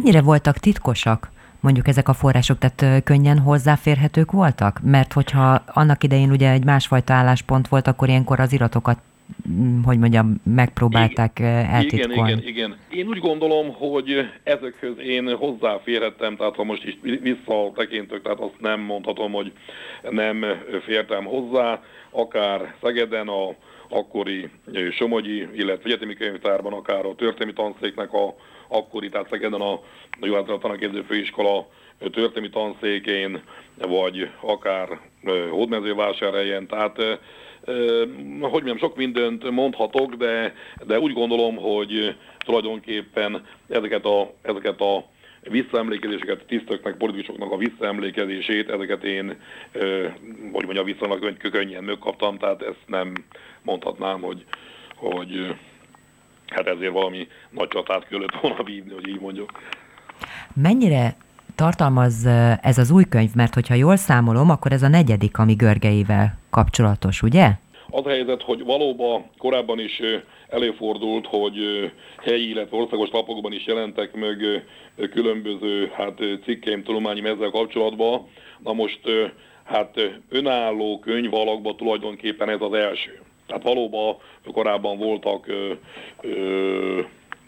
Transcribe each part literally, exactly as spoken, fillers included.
Mennyire voltak titkosak mondjuk ezek a források, tehát könnyen hozzáférhetők voltak? Mert hogyha annak idején ugye egy másfajta álláspont volt, akkor ilyenkor az iratokat, hogy mondjam, megpróbálták eltitkolni. Igen, igen, igen. Én úgy gondolom, hogy ezekhez én hozzáférhettem, tehát ha most is visszatekintök, tehát azt nem mondhatom, hogy nem fértem hozzá, akár Szegeden a akkori Somogyi, illetve egyetemi könyvtárban, akár a történelmi tanszéknek a akkori, tehát Szegeden a Jó Általános Tanákképző Főiskola történelmi tanszékén, vagy akár Hódmezővásárhelyen, tehát hogy mondjam, sok mindent mondhatok, de, de úgy gondolom, hogy tulajdonképpen ezeket a, ezeket a visszaemlékezéseket, tisztöknek, politikusoknak a visszaemlékezését, ezeket én, hogy mondjam, viszonylag könnyen megkaptam, tehát ezt nem mondhatnám, hogy, hogy hát ezért valami nagy csatát kellett volna vívni, hogy így mondjuk. Mennyire tartalmaz ez az új könyv, mert hogyha jól számolom, akkor ez a negyedik, ami Görgeivel kapcsolatos, ugye? Az a helyzet, hogy valóban korábban is előfordult, hogy helyi, illetve országos lapokban is jelentek meg különböző hát, cikkeim, tanulmányim ezzel kapcsolatban. Na most hát önálló könyv alakban tulajdonképpen ez az első. Tehát valóban korábban voltak, ö, ö,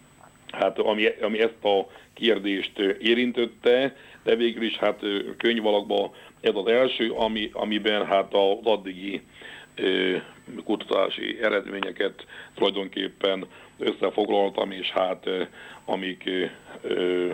hát ami, ami ezt a kérdést érintötte, de végül is hát könyv alakban ez az első, ami, amiben hát az addigi ö, kutatási eredményeket tulajdonképpen összefoglaltam, és hát ö, amik ö,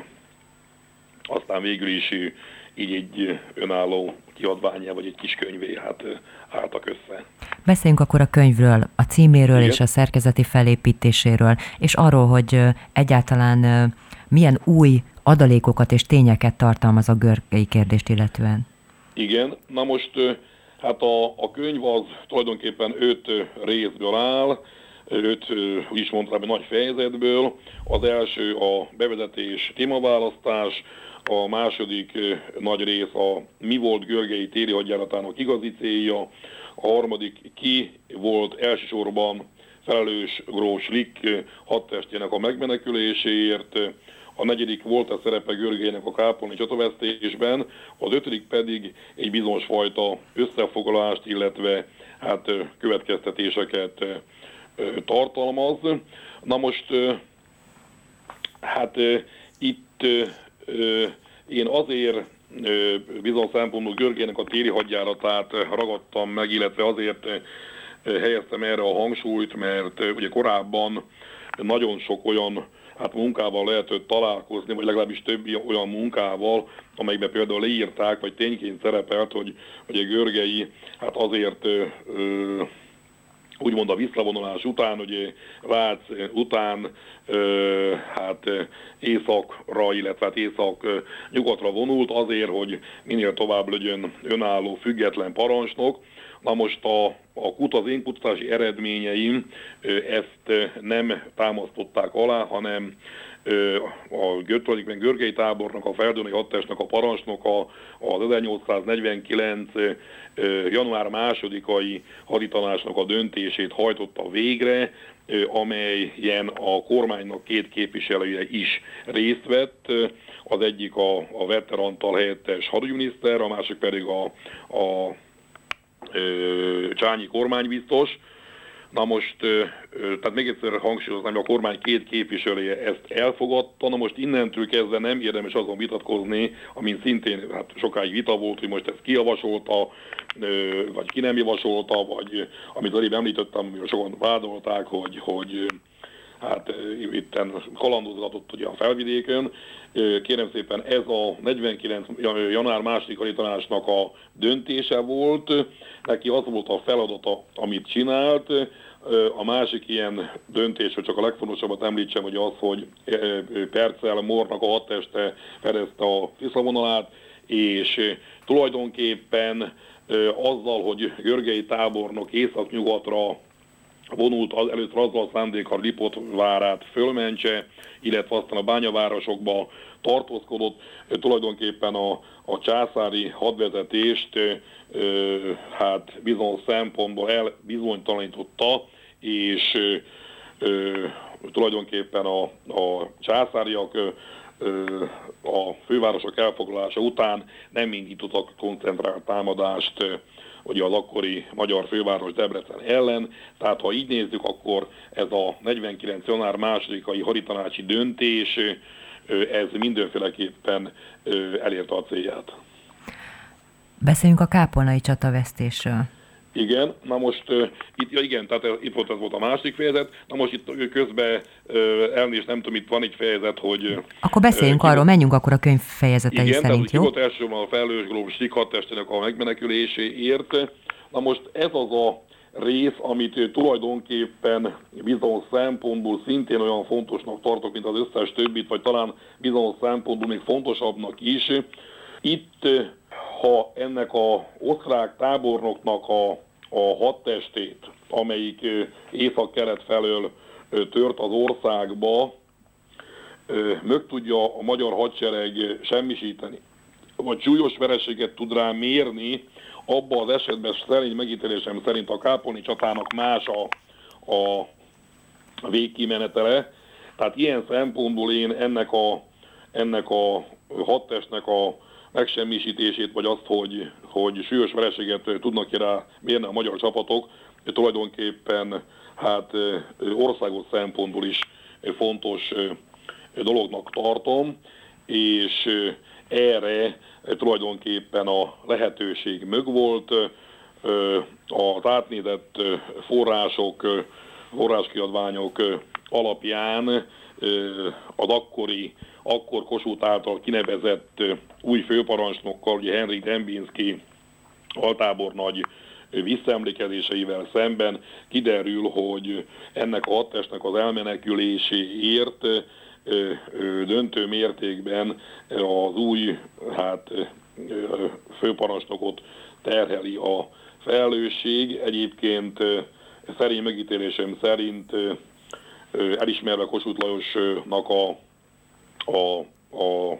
aztán végül is így egy önálló kiadványa, vagy egy kis könyvé hát álltak össze. Beszéljünk akkor a könyvről, a címéről. Igen. És a szerkezeti felépítéséről, és arról, hogy egyáltalán milyen új adalékokat és tényeket tartalmaz a görgei kérdést illetően. Igen, na most hát a, a könyv az tulajdonképpen öt részből áll, öt, úgy is mondtam, nagy fejezetből. Az első a bevezetés, témaválasztás, a második nagy rész a mi volt Görgei téri hadjáratának igazi célja, a harmadik ki volt elsősorban felelős Grósz Lick hadtestjének a megmeneküléséért, a negyedik volt a szerepe Görgeinek a kápolni csatavesztésben, az ötödik pedig egy bizonyos fajta összefoglalást, illetve hát következtetéseket tartalmaz. Na most hát itt én azért bizonyos szempontból Görgeinek a téri hadjáratát ragadtam meg, illetve azért helyeztem erre a hangsúlyt, mert ugye korábban nagyon sok olyan hát munkával lehetett találkozni, vagy legalábbis több olyan munkával, amelyben például leírták, vagy tényként szerepelt, hogy, hogy a Görgei hát azért ö, úgymond a visszavonulás után, ugye Vác után ö, hát északra, illetve hát észak-nyugatra vonult azért, hogy minél tovább legyen önálló, független parancsnok. Na most a, a kut, az én kutatási eredményeim ezt nem támasztották alá, hanem a Görgei tábornak, a Feldoni hadtestnek a parancsnoka az ezernyolcszáznegyvenkilenc. január másodikai haditanácsnak a döntését hajtotta végre, amelyen a kormánynak két képviselője is részt vett, az egyik a, a veterantal helyettes hadügyminiszter, a másik pedig a, a Csányi kormánybiztos. Na most, tehát még egyszer hangsúlyoznám, hogy a kormány két képviselője ezt elfogadta, na most innentől kezdve nem érdemes azon vitatkozni, amin szintén hát sokáig vita volt, hogy most ezt ki javasolta, vagy ki nem javasolta, vagy amit előbb említettem, amiről sokan vádolták, hogy, hogy hát itten kalandozgatott ugye a felvidéken. Kérem szépen, ez a negyvenkilenc. január másodikai tanácsnak a döntése volt, neki az volt a feladata, amit csinált. A másik ilyen döntés, hogy csak a legfontosabbat említsem, hogy az, hogy Perccel Mornak a hadteste fedezte a visszavonalát, és tulajdonképpen azzal, hogy Görgei tábornok észak-nyugatra vonult, az előtt azzal a szándékkal Lipot várát fölmentse, illetve aztán a bányavárosokba tartózkodott, tulajdonképpen a, a császári hadvezetést ö, hát bizonyos szempontból elbizonytalanította, és ö, tulajdonképpen a, a császáriak ö, a fővárosok elfoglalása után nem indítottak koncentrált támadást ugye az akkori magyar főváros Debrecen ellen. Tehát ha így nézzük, akkor ez a negyvenkilenc. január másodikai haditanácsi döntés, ez mindenféleképpen elérte a célját. Beszéljünk a kápolnai csatavesztésről. Igen, na most uh, itt, ja igen, tehát itt volt, ez volt a másik fejezet, na most itt közben uh, elnézést, nem tudom, itt van egy fejezet, hogy... Akkor beszéljünk uh, arról, menjünk akkor a könyv fejezetei igen, szerint, jó? Igen, tehát ki volt elsősorban a felelős gróf Schlick hadtestének a megmeneküléséért. Na most ez az a rész, amit tulajdonképpen bizonyos szempontból szintén olyan fontosnak tartok, mint az összes többit, vagy talán bizonyos szempontból még fontosabbnak is. Itt, ha ennek a osztrák tábornoknak a, a hadtestét, amelyik észak-kelet felől tört az országba, meg tudja a magyar hadsereg semmisíteni, vagy súlyos vereséget tud rá mérni, abban az esetben szerint megítélésem szerint a kápolni csatának más a, a végkimenetele. Tehát ilyen szempontból én ennek a, ennek a hadtestnek a megsemmisítését, vagy azt, hogy, hogy súlyos vereséget tudnak rá mérni a magyar csapatok, tulajdonképpen hát országos szempontból is fontos dolognak tartom, és erre tulajdonképpen a lehetőség megvolt. Az átnézett források, forráskiadványok alapján az akkori, akkor Kossuth által kinevezett új főparancsnokkal, ugye Henrik Dembinski altábornagy visszaemlékezéseivel szemben kiderül, hogy ennek a hadtestnek az elmeneküléséért döntő mértékben az új hát, főparancsnokot terheli a felelősség. Egyébként szerény megítélésem szerint elismerve Kossuth Lajosnak a, a, a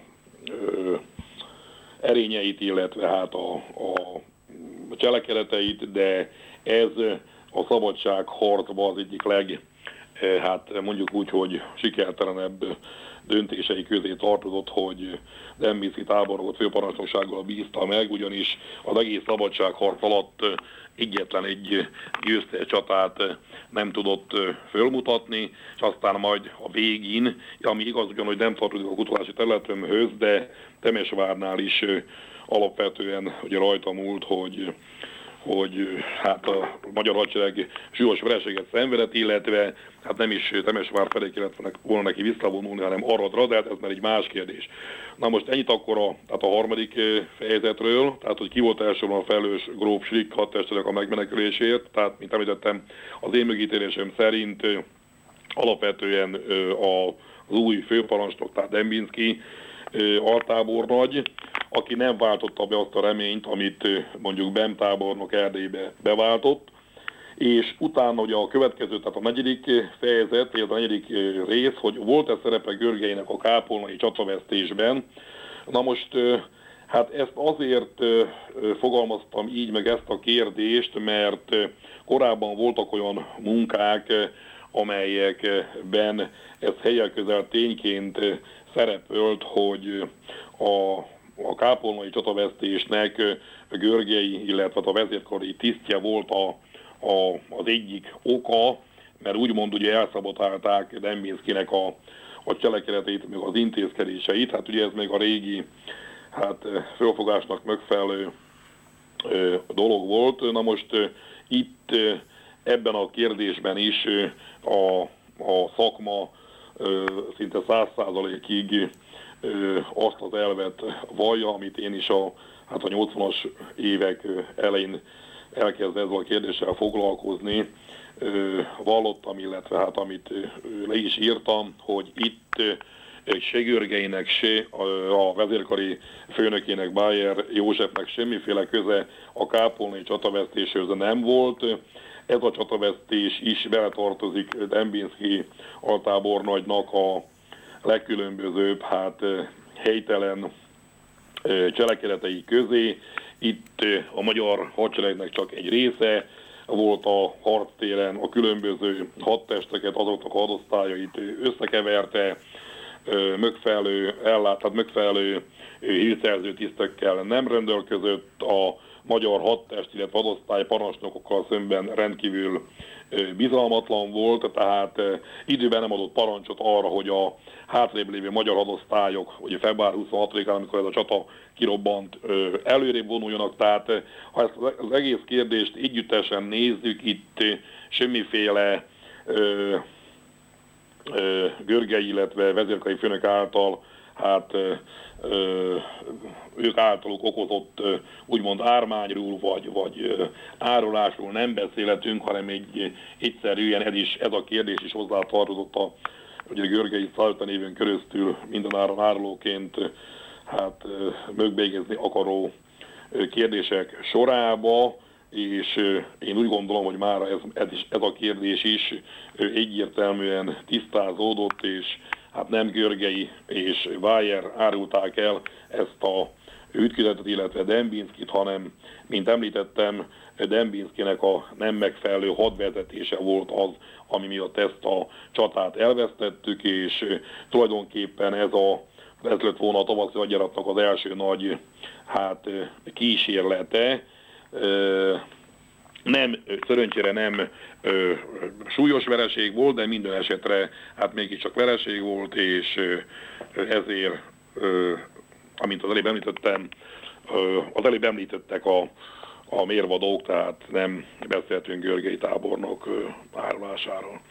erényeit, illetve hát a, a cselekedeteit, de ez a szabadságharcban az egyik leg, hát mondjuk úgy, hogy sikertelenebb döntései közé tartozott, hogy Dembinski tábornokot főparancsnoksággal bízta meg, ugyanis az egész szabadságharc alatt egyetlen egy győztes csatát nem tudott fölmutatni, és aztán majd a végén, ami igaz ugyan, hogy nem tartozik a kutatási területemhöz, de Temesvárnál is alapvetően ugye rajta múlt, hogy hogy hát a magyar hadsereg súlyos vereséget szenvedett, illetve hát nem is Temesvár felé kellett volna neki visszavonulni, hanem Aradra, de hát ez már egy más kérdés. Na most ennyit akkor a, tehát a harmadik fejezetről, tehát hogy ki volt elsősorban a felelős gróf Schlick hadtestének a megmenekülésért, tehát mint említettem, az én megítélésem szerint alapvetően az új főparancsnok, tehát Dembinski altábornagy, aki nem váltotta be azt a reményt, amit mondjuk Bem tábornok Erdélybe beváltott, és utána ugye a következő, tehát a negyedik fejezet, ez a negyedik rész, hogy volt-e szerepe Görgeinek a kápolnai csatavesztésben. Na most hát ezt azért fogalmaztam így meg ezt a kérdést, mert korábban voltak olyan munkák, amelyekben ez helyek közel tényként szerepelt, hogy a, a kápolnai csatavesztésnek Görgei, illetve a vezérkari tisztje volt a, a, az egyik oka, mert úgymond ugye elszabotálták Dembinskinek a, a cselekedetét, meg az intézkedéseit. Hát ugye ez még a régi hát, fölfogásnak megfelelő ö, dolog volt. Na most ö, itt ö, ebben a kérdésben is ö, a, a szakma ö, szinte száz százalékig azt az elvet vallja, amit én is a, hát a nyolcvanas évek elején elkezdve ezzel a kérdéssel foglalkozni, vallottam, illetve hát amit le is írtam, hogy itt se Görgeinek, se a vezérkari főnökének, Bájer Józsefnek semmiféle köze a kápolnai csatavesztéshez nem volt. Ez a csatavesztés is beletartozik Dembinski altábornagynak a legkülönbözőbb, hát helytelen cselekedetei közé. Itt a magyar hadseregnek csak egy része volt a harctéren, a különböző hadtesteket, azoknak a hadosztályait összekeverte, megfelelő ellát, tehát megfelelő hírszerző tisztekkel nem rendelkezett, a magyar hadtest, illetve hadosztály parancsnokokkal szemben rendkívül bizalmatlan volt, tehát időben nem adott parancsot arra, hogy a hátrébb lévő magyar hadosztályok, ugye február huszonhatodikán, amikor ez a csata kirobbant, előrébb vonuljanak, tehát ha ezt az egész kérdést együttesen nézzük, itt semmiféle ö, ö, Görgei, illetve vezérkari főnök által, hát ö, ö, ők általuk okozott ö, úgymond ármányról, vagy, vagy ö, árulásról nem beszélhetünk, hanem egy egyszerűen ez, is, ez a kérdés is hozzátartozott a ugye Görgei Szalta névén keresztül mindenáron árulóként hát mögbeégezni akaró kérdések sorába, és én úgy gondolom, hogy már ez, ez, is, ez a kérdés is egyértelműen tisztázódott, és hát nem Görgei és Weyer árulták el ezt a ütközetet, illetve Dembinskit, hanem, mint említettem, Dembinskinek a nem megfelelő hadvezetése volt az, ami miatt ezt a csatát elvesztettük, és tulajdonképpen ez, a, ez lett volna a tavaszi hadjáratnak az első nagy hát, kísérlete. Nem, szerencsére nem ö, súlyos vereség volt, de minden esetre hát mégiscsak vereség volt, és ö, ezért, ö, amint az előbb említettem, ö, az előbb említettek a, a mérvadók, tehát nem beszéltünk Görgei tábornok árulásáról.